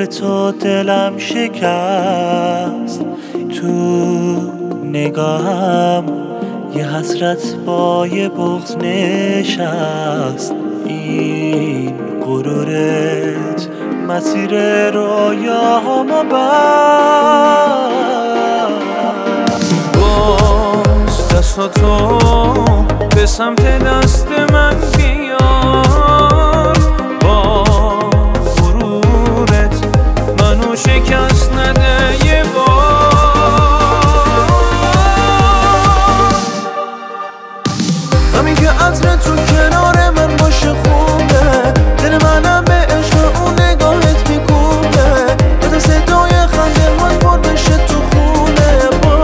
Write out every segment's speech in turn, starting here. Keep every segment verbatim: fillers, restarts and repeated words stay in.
تو دلم شکست، تو نگاهم یه حسرت با یه بغض نشست. این غرورت مسیر رویاهامو بست. باز دستاتو به سمت دست من بیار، با غرورت منو شکست نده یه بار. همین که عطر تو کنار من باشه خوبه، دل منم به عشق اون نگاهت میکوبه، بده صدای خنده من پر بشه تو خونه با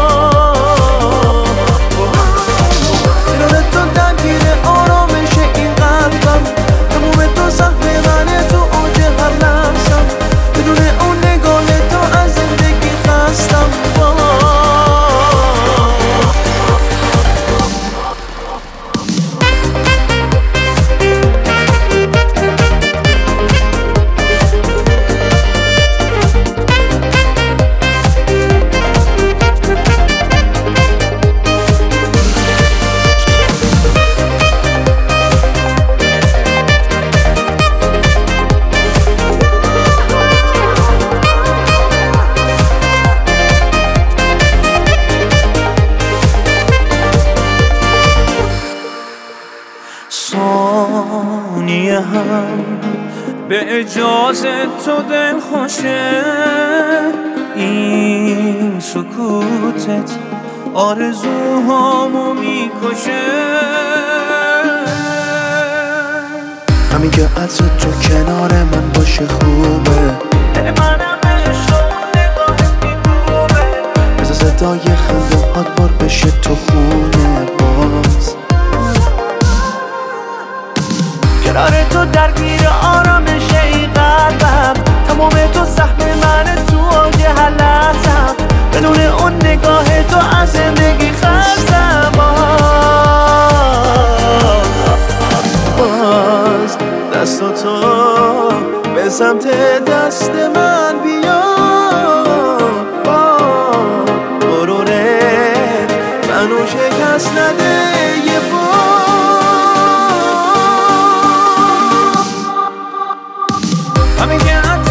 کنار تو درگیر آرامش این قلبم، تموم تو سهم منه تو اوج هر لحظم، بدون اون نگاه تو از زندگی خستم با. ثانیه هم به اجازه تو دل خوشه، این سکوتت آرزوهامو میکشه. همین که عطر تو کنار من باشه خوبه، دل منم به عشق نگاهت میکوبه، بذار صدای خنده هات بار بشه تو خونه باز. کنار تو درگیر آرامش این قلبم، تمام تو سهم منه تو اوج هر لحظم، بدون اون نگاه تو از زندگی خستم. باز دستاتو به سمت دست من بیار، با غرورت منو شکست نده یه بار. همین که